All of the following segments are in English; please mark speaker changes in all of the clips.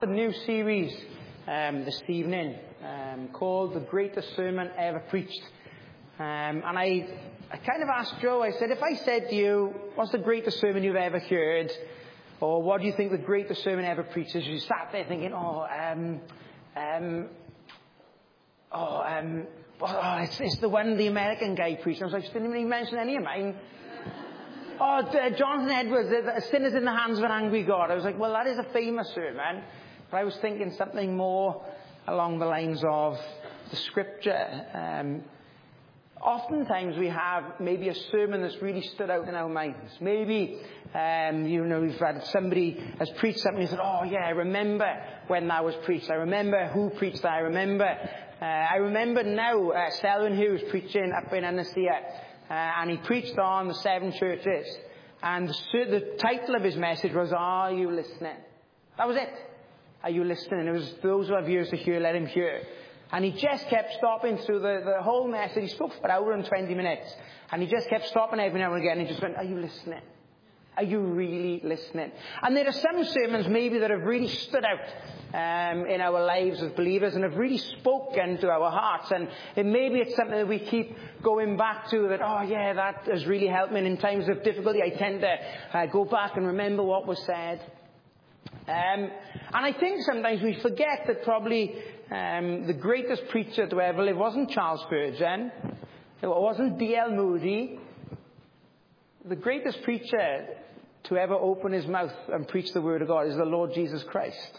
Speaker 1: A new series this evening called The Greatest Sermon Ever Preached. And I kind of asked Joe, I said, if I said to you, what's the greatest sermon you've ever heard? Or what do you think the greatest sermon ever preached is? You sat there thinking, it's the one the American guy preached. I was like, didn't even mention any of mine. Jonathan Edwards, Sinners in the Hands of an Angry God. I was like, well, that is a famous sermon. But I was thinking something more along the lines of the scripture. Oftentimes we have maybe a sermon that's really stood out in our minds. Maybe, we've had somebody has preached something and said, oh yeah, I remember when that was preached. I remember who preached that. I remember now Selwyn Hughes preaching up in Annecia. And he preached on the 7 churches. And the title of his message was, Are You Listening? That was it. Are you listening? It was those who have ears to hear, let him hear. And he just kept stopping through the whole message. He spoke for an hour and 20 minutes. And he just kept stopping every now and again. And he just went, are you listening? Are you really listening? And there are some sermons maybe that have really stood out in our lives as believers and have really spoken to our hearts. And maybe it's something that we keep going back to, that, oh yeah, that has really helped me. And in times of difficulty, I tend to go back and remember what was said. And I think sometimes we forget that probably the greatest preacher to ever live wasn't Charles Spurgeon. It wasn't D.L. Moody. The greatest preacher to ever open his mouth and preach the word of God is the Lord Jesus Christ.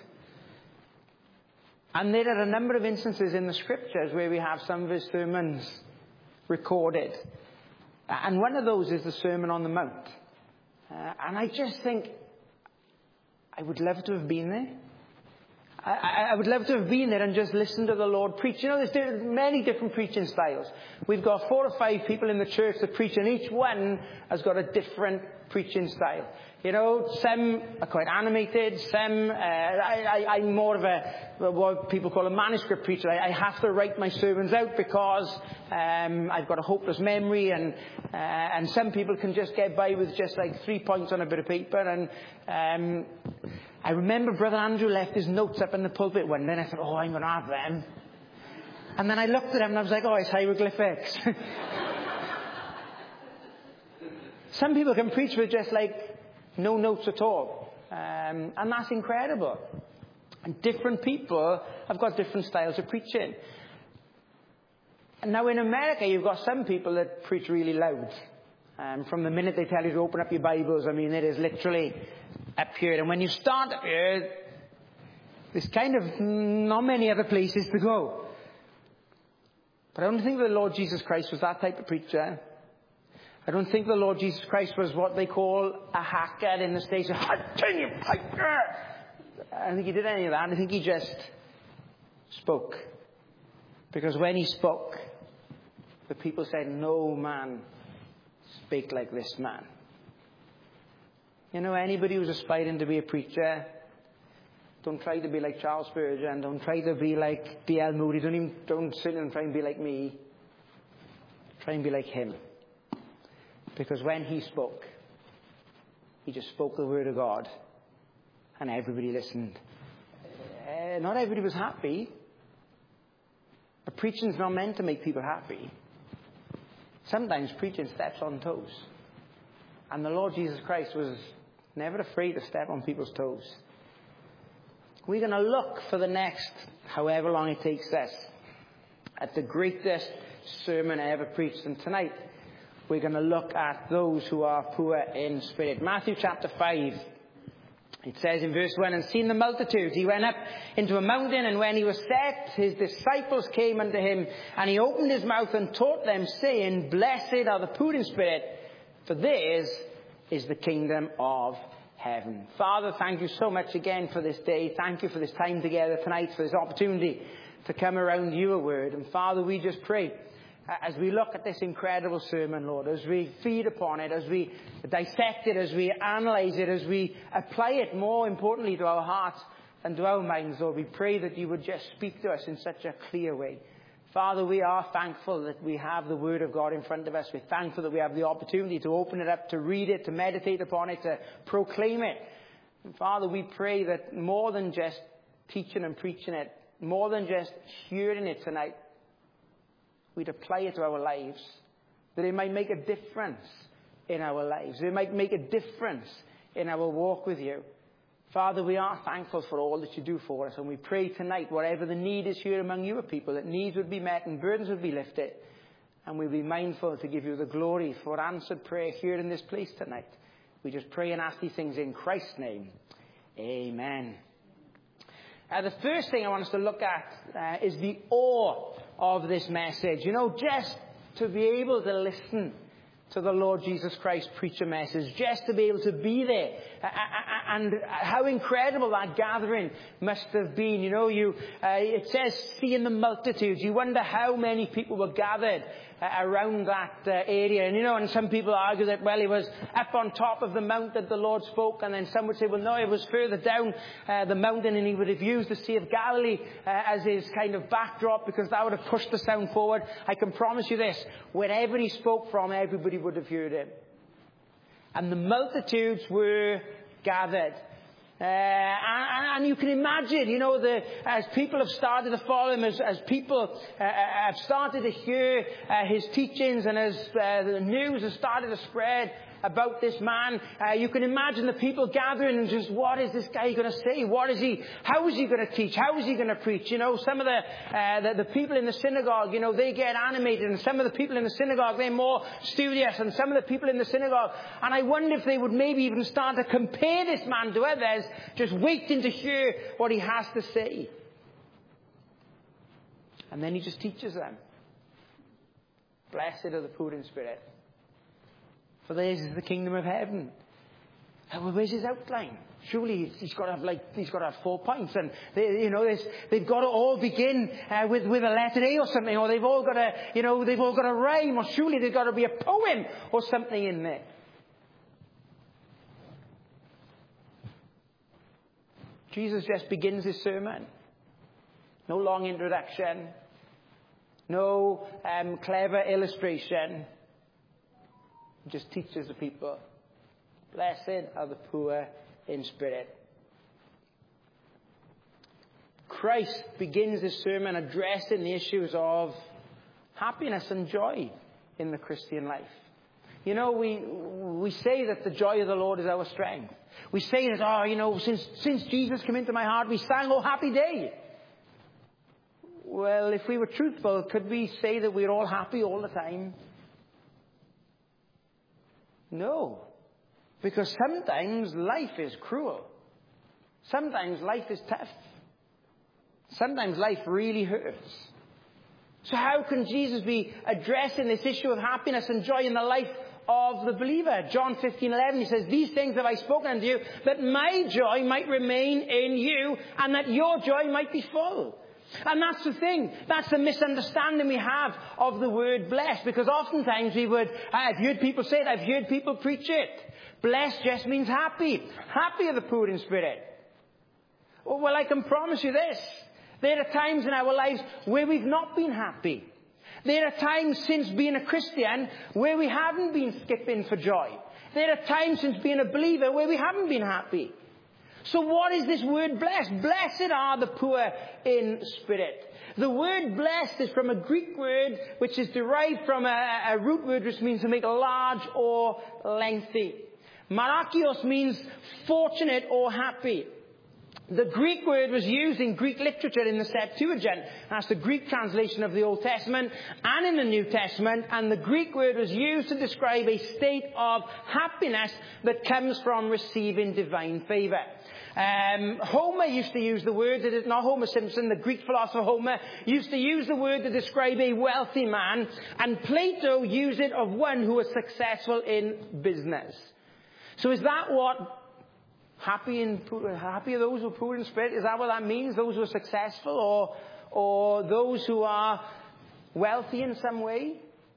Speaker 1: And there are a number of instances in the scriptures where we have some of his sermons recorded. And one of those is the Sermon on the Mount. And I just think, I would love to have been there. I would love to have been there and just listened to the Lord preach. You know, there's many different preaching styles. We've got 4 or 5 people in the church that preach, and each one has got a different preaching style. You know, some are quite animated. Some, I'm more of what people call a manuscript preacher. I have to write my sermons out because I've got a hopeless memory, and some people can just get by with just like 3 points on a bit of paper. And I remember Brother Andrew left his notes up in the pulpit one day, and I thought, I'm going to have them. And then I looked at them and I was like, it's hieroglyphics. Some people can preach with just like no notes at all. And that's incredible. And different people have got different styles of preaching. And now in America, you've got some people that preach really loud. From the minute they tell you to open up your Bibles, I mean, it is literally up here. And when you start up here, there's kind of not many other places to go. But I don't think the Lord Jesus Christ was that type of preacher. I don't think the Lord Jesus Christ was what they call a hacker in the stage. I don't think he did any of that. I think he just spoke. Because when he spoke, the people said, no man spake like this man. You know, anybody who's aspiring to be a preacher, don't try to be like Charles Spurgeon. Don't try to be like D.L. Moody. Don't sit and try and be like me. Try and be like him. Because when he spoke, he just spoke the word of God, and everybody listened. Not everybody was happy. But preaching's not meant to make people happy. Sometimes preaching steps on toes. And the Lord Jesus Christ was never afraid to step on people's toes. We're going to look for the next, however long it takes us, at the greatest sermon ever preached. And tonight, we're going to look at those who are poor in spirit. Matthew chapter 5. It says in verse 1, and seeing the multitudes, he went up into a mountain, and when he was set, his disciples came unto him, and he opened his mouth and taught them, saying, Blessed are the poor in spirit, for theirs is the kingdom of heaven. Father, thank you so much again for this day. Thank you for this time together tonight, for this opportunity to come around your word. And Father, we just pray, as we look at this incredible sermon, Lord, as we feed upon it, as we dissect it, as we analyze it, as we apply it more importantly to our hearts and to our minds, Lord, we pray that you would just speak to us in such a clear way. Father, we are thankful that we have the Word of God in front of us. We're thankful that we have the opportunity to open it up, to read it, to meditate upon it, to proclaim it. And Father, we pray that more than just teaching and preaching it, more than just hearing it tonight, we'd apply it to our lives, that it might make a difference in our lives. It might make a difference in our walk with you. Father, we are thankful for all that you do for us, and we pray tonight, whatever the need is here among your people, that needs would be met and burdens would be lifted, and we'll be mindful to give you the glory for answered prayer here in this place tonight. We just pray and ask these things in Christ's name. Amen. The first thing I want us to look at is the awe of this message. You know, just to be able to listen to the Lord Jesus Christ preach a message, just to be able to be there, and how incredible that gathering must have been. You know, it says, seeing the multitudes. You wonder how many people were gathered around that area. And, you know, and some people argue that, well, he was up on top of the mount that the Lord spoke, and then some would say, well, no, it was further down the mountain, and he would have used the Sea of Galilee as his kind of backdrop, because that would have pushed the sound forward. I can promise you this, wherever he spoke from, everybody would have heard him. And the multitudes were gathered. And you can imagine, you know, as people have started to follow him, as people have started to hear his teachings, and as the news has started to spread about this man, you can imagine the people gathering and just, what is this guy going to say? How is he going to teach? How is he going to preach? You know, some of the people in the synagogue, you know, they get animated, and some of the people in the synagogue, they're more studious, and some of the people in the synagogue, and I wonder if they would maybe even start to compare this man to others, just waiting to hear what he has to say. And then he just teaches them. Blessed are the poor in spirit, for theirs is the kingdom of heaven. Well, where's his outline? Surely he's got to have 4 points, and they've got to all begin with a letter A or something, or they've all got to rhyme, or surely there's got to be a poem or something in there. Jesus just begins his sermon. No long introduction. No clever illustration. He just teaches the people. Blessed are the poor in spirit. Christ begins his sermon addressing the issues of happiness and joy in the Christian life. You know, we say that the joy of the Lord is our strength. We say that, since Jesus came into my heart, we sang, "Oh, happy day." Well, if we were truthful, could we say that we're all happy all the time? No. Because sometimes life is cruel. Sometimes life is tough. Sometimes life really hurts. So how can Jesus be addressing this issue of happiness and joy in the life of the believer? John 15:11, he says, "These things have I spoken unto you, that my joy might remain in you, and that your joy might be full." And that's the thing. That's the misunderstanding we have of the word blessed. Because oftentimes I've heard people say it, I've heard people preach it. Blessed just means happy. Happy are the poor in spirit. Well, I can promise you this. There are times in our lives where we've not been happy. There are times since being a Christian where we haven't been skipping for joy. There are times since being a believer where we haven't been happy. So what is this word blessed? Blessed are the poor in spirit. The word blessed is from a Greek word which is derived from a root word which means to make large or lengthy. Marakios means fortunate or happy. The Greek word was used in Greek literature in the Septuagint. That's the Greek translation of the Old Testament and in the New Testament. And the Greek word was used to describe a state of happiness that comes from receiving divine favor. Homer used to use the word, it is not Homer Simpson, the Greek philosopher Homer used to use the word to describe a wealthy man. And Plato used it of one who was successful in business. So is that what happy are those who are poor in spirit? Is that what that means? Those who are successful or those who are wealthy in some way?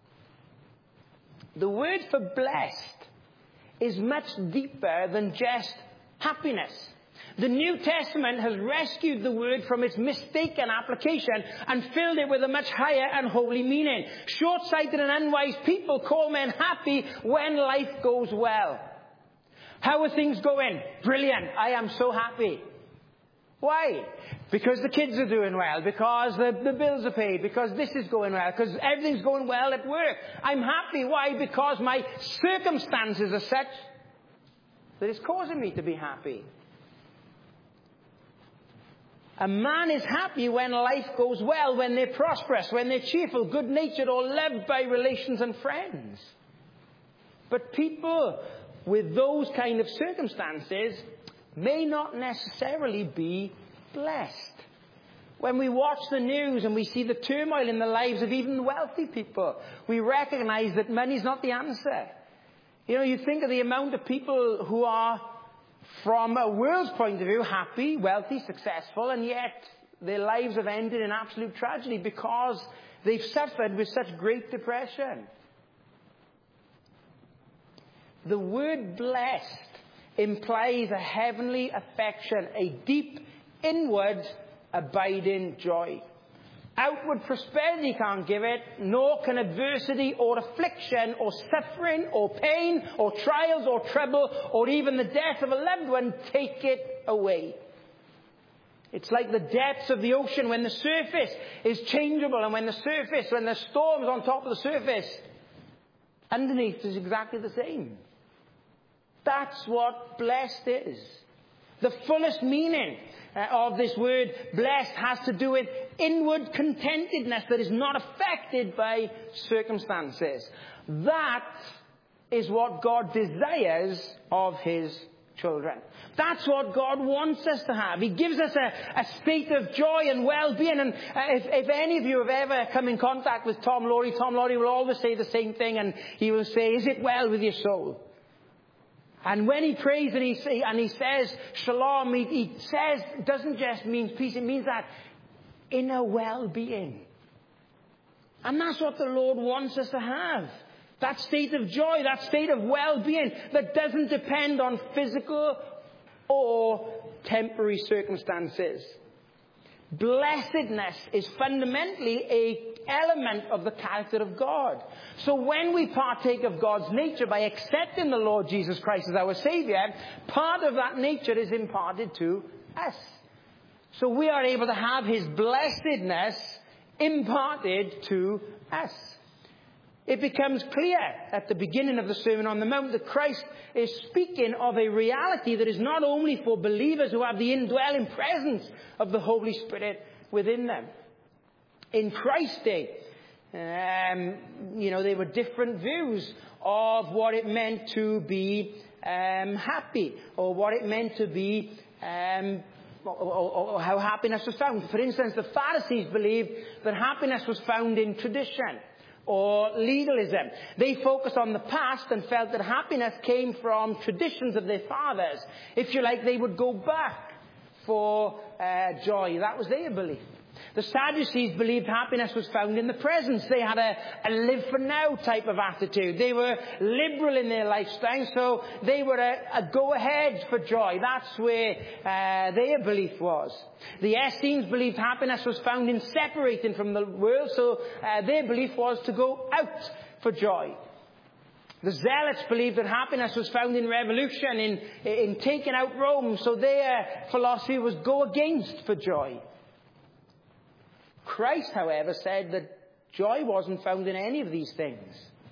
Speaker 1: The word for blessed is much deeper than just happiness. The New Testament has rescued the word from its mistaken application and filled it with a much higher and holy meaning. Short-sighted and unwise people call men happy when life goes well. How are things going? Brilliant. I am so happy. Why? Because the kids are doing well, because the bills are paid, because this is going well, because everything's going well at work. I'm happy. Why? Because my circumstances are such that it's causing me to be happy. A man is happy when life goes well, when they're prosperous, when they're cheerful, good-natured, or loved by relations and friends. But people with those kind of circumstances may not necessarily be blessed. When we watch the news and we see the turmoil in the lives of even wealthy people, we recognize that money's not the answer. You know, you think of the amount of people who are, from a world's point of view, happy, wealthy, successful, and yet their lives have ended in absolute tragedy because they've suffered with such great depression. The word blessed implies a heavenly affection, a deep, inward, abiding joy. Outward prosperity can't give it, nor can adversity or affliction or suffering or pain or trials or trouble or even the death of a loved one take it away. It's like the depths of the ocean when the surface is changeable, and when the storm's on top of the surface, underneath is exactly the same. That's what blessed is. The fullest meaning of this word blessed has to do with inward contentedness that is not affected by circumstances. That is what God desires of His children. That's what God wants us to have. He gives us a state of joy and well-being. And if any of you have ever come in contact with Tom Laurie will always say the same thing, and he will say, "Is it well with your soul?" And when he prays and he says shalom, he says, doesn't just mean peace, it means that inner well-being. And that's what the Lord wants us to have. That state of joy, that state of well-being that doesn't depend on physical or temporary circumstances. Blessedness is fundamentally an element of the character of God. So when we partake of God's nature by accepting the Lord Jesus Christ as our Savior, part of that nature is imparted to us. So we are able to have His blessedness imparted to us. It becomes clear at the beginning of the Sermon on the Mount that Christ is speaking of a reality that is not only for believers who have the indwelling presence of the Holy Spirit within them. In Christ's day, there were different views of what it meant to be happy, or what it meant to be, or how happiness was found. For instance, the Pharisees believed that happiness was found in tradition or legalism. They focused on the past and felt that happiness came from traditions of their fathers. If you like, they would go back for joy. That was their belief. The Sadducees believed happiness was found in the present. They had a live for now type of attitude. They were liberal in their lifestyle, so they were a go ahead for joy. That's where their belief was. The Essenes believed happiness was found in separating from the world, so their belief was to go out for joy. The Zealots believed that happiness was found in revolution, in taking out Rome, so their philosophy was go against for joy. Christ, however, said that joy wasn't found in any of these things.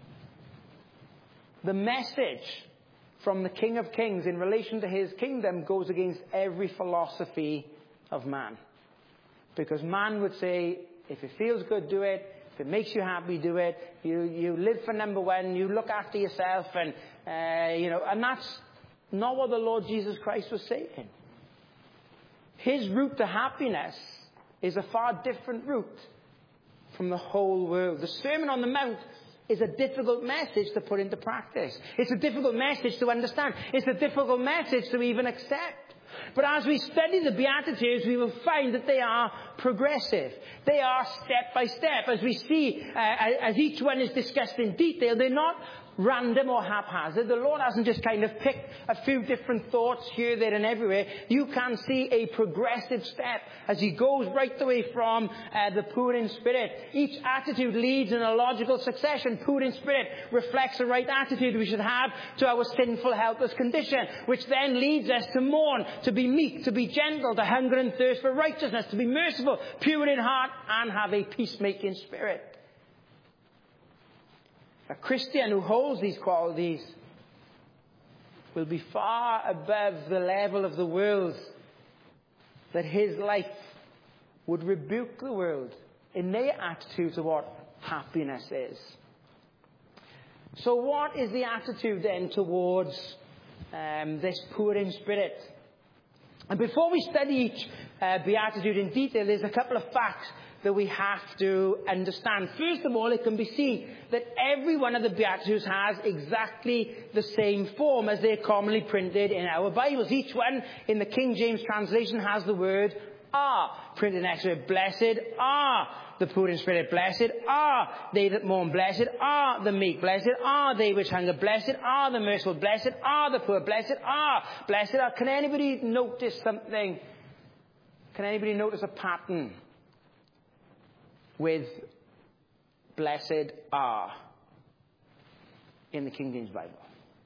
Speaker 1: The message from the King of Kings in relation to His kingdom goes against every philosophy of man. Because man would say, if it feels good, do it. If it makes you happy, do it. You live for number one. You look after yourself. And that's not what the Lord Jesus Christ was saying. His route to happiness is a far different route from the whole world. The Sermon on the Mount is a difficult message to put into practice. It's a difficult message to understand. It's a difficult message to even accept. But as we study the Beatitudes, we will find that they are progressive. They are step by step. As we see, as each one is discussed in detail, they're not random or haphazard. The Lord hasn't just kind of picked a few different thoughts here, there, and everywhere. You can see a progressive step as he goes right the way from the poor in spirit. Each attitude leads in a logical succession. Poor in spirit reflects the right attitude we should have to our sinful, helpless condition, which then leads us to mourn, to be meek, to be gentle, to hunger and thirst for righteousness, to be merciful, pure in heart, and have a peacemaking spirit. A Christian who holds these qualities will be far above the level of the world, that his life would rebuke the world in their attitude to what happiness is. So what is the attitude then towards this poor in spirit? And before we study each beatitude in detail, there's a couple of facts that we have to understand. First of all, it can be seen that every one of the Beatitudes has exactly the same form as they're commonly printed in our Bibles. Each one in the King James translation has the word are printed next to it. Blessed are the poor in spirit. Blessed are they that mourn. Blessed are the meek. Blessed are they which hunger. Blessed are the merciful. Blessed are the poor. Blessed are. Blessed are. Can anybody notice something? Can anybody notice a pattern with blessed are in the King James Bible?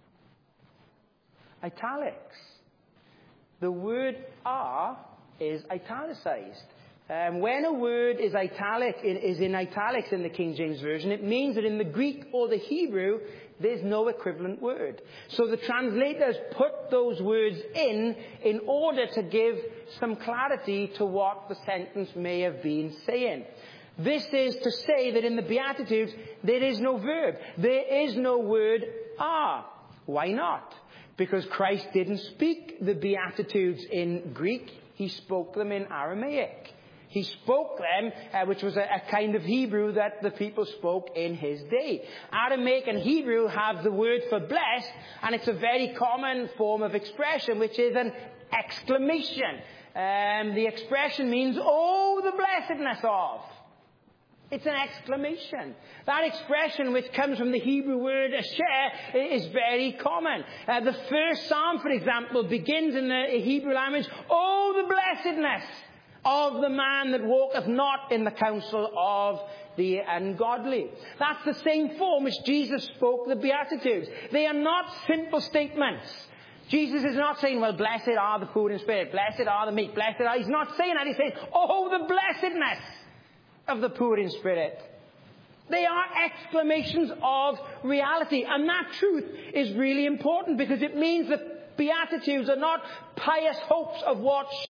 Speaker 1: Italics. The word are is italicized. When a word is in italics in the King James Version, it means that in the Greek or the Hebrew, there's no equivalent word. So the translators put those words in order to give some clarity to what the sentence may have been saying. This is to say that in the Beatitudes, there is no verb. There is no word are. Why not? Because Christ didn't speak the Beatitudes in Greek. He spoke them in Aramaic. He spoke them, which was a kind of Hebrew that the people spoke in his day. Aramaic and Hebrew have the word for blessed, and it's a very common form of expression, which is an exclamation. The expression means, oh, the blessedness of. It's an exclamation. That expression, which comes from the Hebrew word asher, is very common. The first psalm, for example, begins in the Hebrew language, oh, the blessedness of the man that walketh not in the counsel of the ungodly. That's the same form which Jesus spoke the Beatitudes. They are not simple statements. Jesus is not saying, well, blessed are the poor in spirit, blessed are the meek, blessed are... He's not saying that. He's saying, oh, the blessedness of the poor in spirit. They are exclamations of reality. And that truth is really important, because it means that Beatitudes are not pious hopes of what